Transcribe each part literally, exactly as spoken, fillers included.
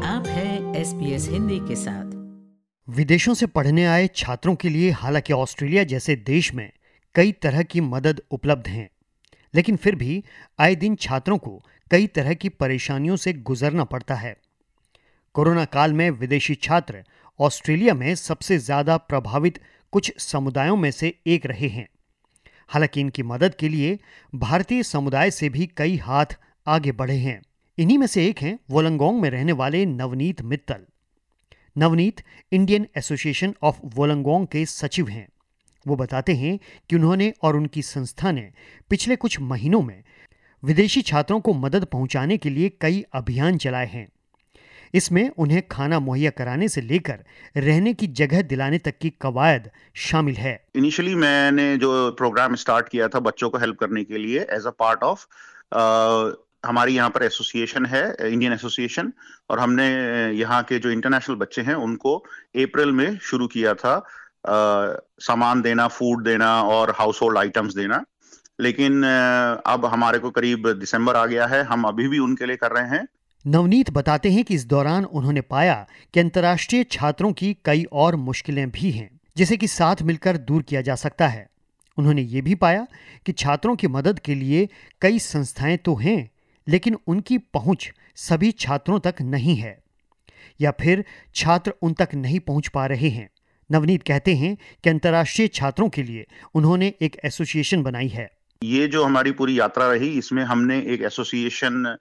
आप हैं S B S Hindi के साथ। विदेशों से पढ़ने आए छात्रों के लिए हालांकि ऑस्ट्रेलिया जैसे देश में कई तरह की मदद उपलब्ध हैं, लेकिन फिर भी आए दिन छात्रों को कई तरह की परेशानियों से गुजरना पड़ता है। कोरोना काल में विदेशी छात्र ऑस्ट्रेलिया में सबसे ज्यादा प्रभावित कुछ समुदायों में से एक रहे हैं। हालांकि इनकी मदद के लिए भारतीय समुदाय से भी कई हाथ आगे बढ़े हैं। इन्हीं में से एक हैं वोलंगोंग में रहने वाले Navneet Mittal. Navneet Indian Association of Wollongong के सचिव हैं। वो बताते हैं कि उन्होंने और उनकी संस्था ने पिछले कुछ महीनों में विदेशी छात्रों को मदद पहुंचाने के लिए कई अभियान चलाए हैं। इसमें उन्हें खाना मुहैया कराने से लेकर रहने की जगह दिलाने तक की कवायद शामिल है। इनिशियली मैंने जो प्रोग्राम स्टार्ट किया था बच्चों को हेल्प करने के लिए एज अ पार्ट ऑफ हमारी यहाँ पर एसोसिएशन है, इंडियन एसोसिएशन, और हमने यहाँ के जो इंटरनेशनल बच्चे हैं उनको अप्रैल में शुरू किया था आ, सामान देना, फूड देना और हाउस होल्ड आइटम्स देना। लेकिन अब हमारे को करीब दिसंबर आ गया है, हम अभी भी उनके लिए कर रहे हैं। नवनीत बताते हैं कि इस दौरान उन्होंने पाया कि अंतर्राष्ट्रीय छात्रों की कई और मुश्किलें भी हैं, जिसे कि साथ मिलकर दूर किया जा सकता है। उन्होंने ये भी पाया कि छात्रों की मदद के लिए कई संस्थाएं तो हैं, लेकिन उनकी पहुंच सभी छात्रों तक नहीं है, या फिर छात्र उन तक नहीं पहुंच पा रहे हैं। नवनीत कहते हैं कि अंतर्राष्ट्रीय छात्रों के लिए उन्होंने एक एसोसिएशन बनाई है। ये जो हमारी पूरी यात्रा रही, इसमें हमने एक एसोसिएशन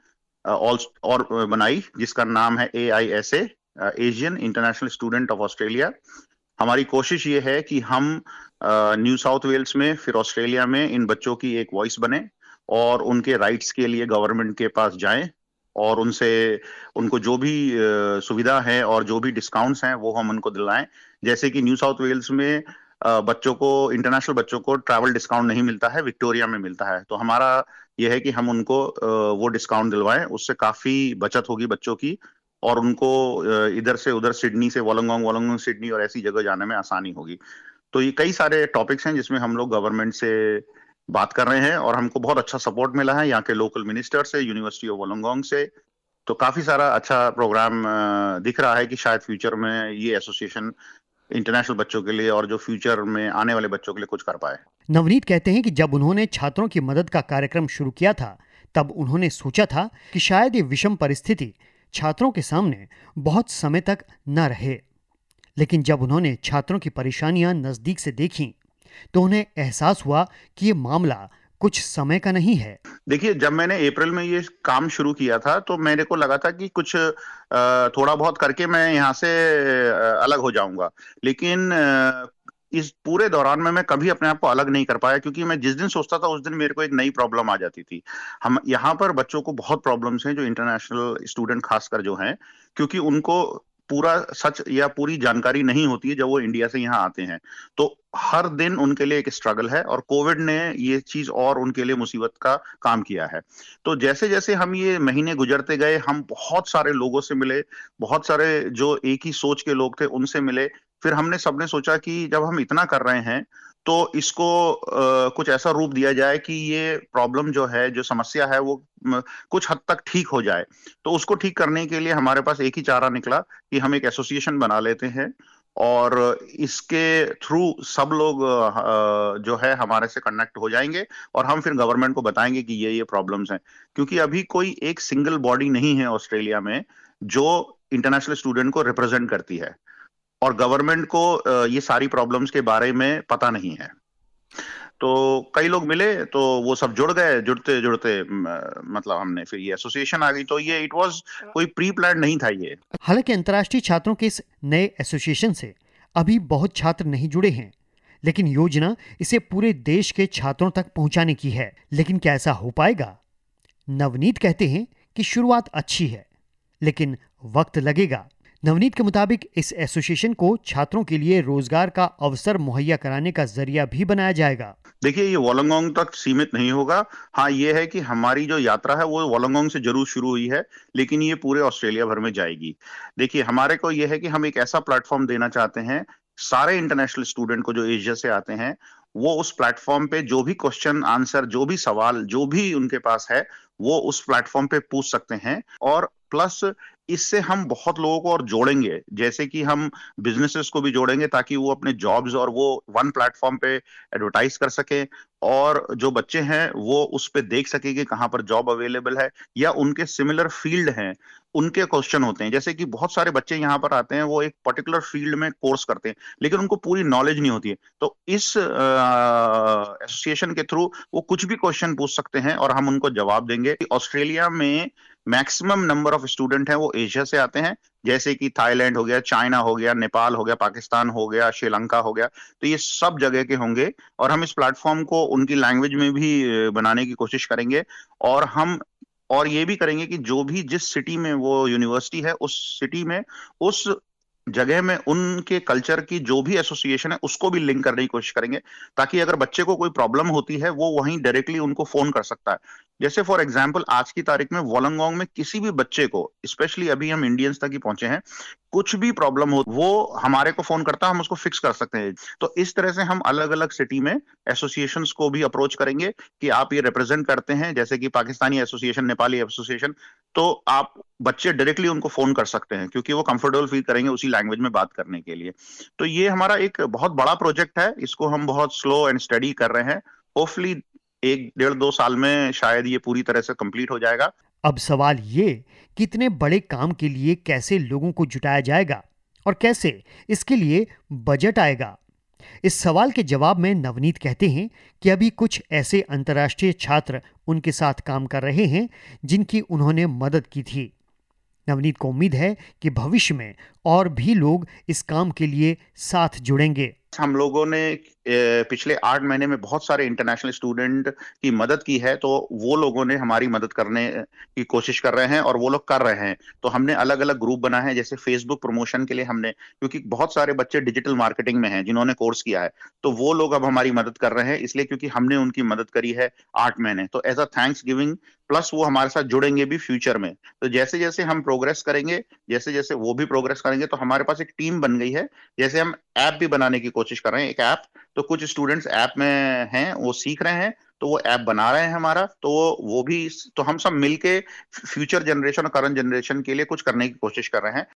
और बनाई जिसका नाम है A I S A, Asian International Student of Australia. हमारी कोशिश ये है कि हम न्यू साउथ वेल्स में फिर ऑस्ट्रेलिया में इन बच्चों की एक वॉइस बने और उनके राइट्स के लिए गवर्नमेंट के पास जाएं और उनसे उनको जो भी सुविधा है और जो भी डिस्काउंट्स हैं वो हम उनको दिलाएं। जैसे कि न्यू साउथ वेल्स में बच्चों को, इंटरनेशनल बच्चों को ट्रैवल डिस्काउंट नहीं मिलता है, विक्टोरिया में मिलता है। तो हमारा यह है कि हम उनको वो डिस्काउंट दिलवाएं, उससे काफी बचत होगी बच्चों की और उनको इधर से उधर सिडनी से वोलंगोंग, वोलंगोंग सिडनी और ऐसी जगह जाने में आसानी होगी। तो ये कई सारे टॉपिक्स हैं जिसमें हम लोग गवर्नमेंट से बात कर रहे हैं और हमको बहुत अच्छा सपोर्ट मिला है यहाँ के लोकल मिनिस्टर से, यूनिवर्सिटी ऑफ वोलंगोंग से। तो काफी सारा अच्छा प्रोग्राम दिख रहा है कि शायद फ्यूचर में ये एसोसिएशन इंटरनेशनल बच्चों के लिए और जो फ्यूचर में आने वाले बच्चों के लिए कुछ कर पाए। नवनीत कहते हैं कि जब उन्होंने छात्रों की मदद का कार्यक्रम शुरू किया था, तब उन्होंने सोचा था कि शायद ये विषम परिस्थिति छात्रों के सामने बहुत समय तक न रहे। लेकिन जब उन्होंने छात्रों की परेशानियां नजदीक से देखी तो उन्हें एहसास हुआ कि ये मामला कुछ समय का नहीं है। देखिए, जब मैंने अप्रैल में ये काम शुरू किया था तो मेरे को लगा था कि कुछ थोड़ा बहुत करके मैं यहाँ से अलग हो जाऊंगा, लेकिन इस पूरे दौरान में मैं कभी अपने आप को अलग नहीं कर पाया, क्योंकि मैं जिस दिन सोचता था उस दिन मेरे को एक नई प्रॉब्लम आ जाती थी। हम यहाँ पर बच्चों को बहुत प्रॉब्लम्स हैं, जो इंटरनेशनल स्टूडेंट खासकर जो हैं, क्योंकि उनको पूरा सच या पूरी जानकारी नहीं होती है जब वो इंडिया से यहाँ आते हैं। तो हर दिन उनके लिए एक स्ट्रगल है और कोविड ने ये चीज और उनके लिए मुसीबत का काम किया है। तो जैसे जैसे हम ये महीने गुजरते गए, हम बहुत सारे लोगों से मिले, बहुत सारे जो एक ही सोच के लोग थे उनसे मिले। फिर हमने सबने सोचा कि जब हम इतना कर रहे हैं तो इसको आ, कुछ ऐसा रूप दिया जाए कि ये प्रॉब्लम जो है, जो समस्या है, वो म, कुछ हद तक ठीक हो जाए। तो उसको ठीक करने के लिए हमारे पास एक ही चारा निकला कि हम एक एसोसिएशन बना लेते हैं और इसके थ्रू सब लोग आ, जो है हमारे से कनेक्ट हो जाएंगे और हम फिर गवर्नमेंट को बताएंगे कि ये ये प्रॉब्लम्स हैं। क्योंकि अभी कोई एक सिंगल बॉडी नहीं है ऑस्ट्रेलिया में जो इंटरनेशनल स्टूडेंट को रिप्रेजेंट करती है और गवर्नमेंट को ये सारी प्रॉब्लम्स के बारे में पता नहीं है। तो कई लोग मिले तो वो सब जुड़ गए, जुड़ते जुड़ते मतलब हमने फिर ये एसोसिएशन आ गई। तो ये इट वाज कोई प्री प्लान नहीं था ये। हालांकि अंतर्राष्ट्रीय छात्रों के इस नए एसोसिएशन से अभी बहुत छात्र नहीं जुड़े हैं, लेकिन योजना इसे पूरे देश के छात्रों तक पहुंचाने की है। लेकिन क्या ऐसा हो पाएगा? नवनीत कहते हैं कि शुरुआत अच्छी है, लेकिन वक्त लगेगा। नवनीत के मुताबिक इस एसोसिएशन को छात्रों के लिए रोजगार का अवसर मुहैया कराने का जरिया भी बनाया जाएगा। देखिए, ये वोलंगोंग तक सीमित नहीं होगा। हाँ, ये है कि हमारी जो यात्रा है वो वोलंगोंग से जरूर शुरू हुई है, लेकिन ये पूरे ऑस्ट्रेलिया भर में जाएगी। देखिए, हमारे को ये है कि हम एक ऐसा प्लेटफॉर्म देना चाहते हैं सारे इंटरनेशनल स्टूडेंट को जो एशिया से आते हैं, वो उस प्लेटफॉर्म पे जो भी क्वेश्चन आंसर, जो भी सवाल, जो भी उनके पास है, वो उस प्लेटफॉर्म पे पूछ सकते हैं। और प्लस इससे हम बहुत लोगों को और जोड़ेंगे, जैसे कि हम बिजनेसेस को भी जोड़ेंगे ताकि वो अपने जॉब्स और वो वन प्लेटफॉर्म पे एडवर्टाइज कर सके, और जो बच्चे हैं वो उस पे देख सके कि कहाँ पर जॉब अवेलेबल है या उनके सिमिलर फील्ड हैं, उनके क्वेश्चन होते हैं। जैसे कि बहुत सारे बच्चे यहाँ पर आते हैं, वो एक पर्टिकुलर फील्ड में कोर्स करते हैं लेकिन उनको पूरी नॉलेज नहीं होती है, तो इस एसोसिएशन के थ्रू वो कुछ भी क्वेश्चन पूछ सकते हैं और हम उनको जवाब देंगे। ऑस्ट्रेलिया में मैक्सिमम नंबर ऑफ स्टूडेंट हैं वो एशिया से आते हैं, जैसे कि थाईलैंड हो गया, चाइना हो गया, नेपाल हो गया, पाकिस्तान हो गया, श्रीलंका हो गया, तो ये सब जगह के होंगे। और हम इस प्लेटफॉर्म को उनकी लैंग्वेज में भी बनाने की कोशिश करेंगे, और हम और ये भी करेंगे कि जो भी जिस सिटी में वो यूनिवर्सिटी है, उस सिटी में उस जगह में उनके कल्चर की जो भी एसोसिएशन है उसको भी लिंक करने की कोशिश करेंगे, ताकि अगर बच्चे को कोई प्रॉब्लम होती है वो वहीं डायरेक्टली उनको फोन कर सकता है। जैसे फॉर एग्जांपल आज की तारीख में वोलंगोंग में किसी भी बच्चे को, स्पेशली अभी हम इंडियंस तक ही पहुंचे हैं, कुछ भी प्रॉब्लम हो वो हमारे को फोन करता है, हम उसको फिक्स कर सकते हैं। तो इस तरह से हम अलग अलग सिटी में एसोसिएशंस को भी अप्रोच करेंगे कि आप ये रिप्रेजेंट करते हैं, जैसे कि पाकिस्तानी एसोसिएशन, नेपाली एसोसिएशन, तो आप बच्चे डायरेक्टली उनको फोन कर सकते हैं क्योंकि वो कंफर्टेबल फील करेंगे उसी लैंग्वेज में बात करने के लिए। तो ये हमारा एक बहुत बड़ा प्रोजेक्ट है, इसको हम बहुत स्लो एंड स्टडी कर रहे हैं। होपफुली एक डेढ़ दो साल में शायद ये पूरी तरह से कंप्लीट हो जाएगा। अब सवाल ये कि इतने बड़े काम के लिए कैसे लोगों को जुटाया जाएगा और कैसे इसके लिए बजट आएगा। इस सवाल के जवाब में नवनीत कहते हैं कि अभी कुछ ऐसे अंतर्राष्ट्रीय छात्र उनके साथ काम कर रहे हैं जिनकी उन्होंने मदद की थी। नवनीत को उम्मीद है कि भविष्य में और भी लोग इस काम के लिए साथ जुड़ेंगे। हम लोगों ने पिछले आठ महीने में बहुत सारे इंटरनेशनल स्टूडेंट की मदद की है, तो वो लोगों ने हमारी मदद करने की कोशिश कर रहे हैं और वो लोग कर रहे हैं। तो हमने अलग अलग ग्रुप बनाए हैं, जैसे फेसबुक प्रमोशन के लिए हमने, क्योंकि बहुत सारे बच्चे डिजिटल मार्केटिंग में हैं जिन्होंने कोर्स किया है, तो वो लोग अब हमारी मदद कर रहे हैं, इसलिए क्योंकि हमने उनकी मदद करी है आठ महीने। तो as a thanksgiving, plus वो हमारे साथ जुड़ेंगे भी फ्यूचर में। तो जैसे जैसे हम प्रोग्रेस करेंगे, जैसे जैसे वो भी प्रोग्रेस करेंगे, तो हमारे पास एक टीम बन गई है। जैसे हम ऐप भी बनाने की कोशिश कर रहे हैं, एक ऐप, तो कुछ स्टूडेंट्स ऐप में हैं, वो सीख रहे हैं, तो वो ऐप बना रहे हैं हमारा, तो वो वो भी, तो हम सब मिलके फ्यूचर जनरेशन और करंट जनरेशन के लिए कुछ करने की कोशिश कर रहे हैं।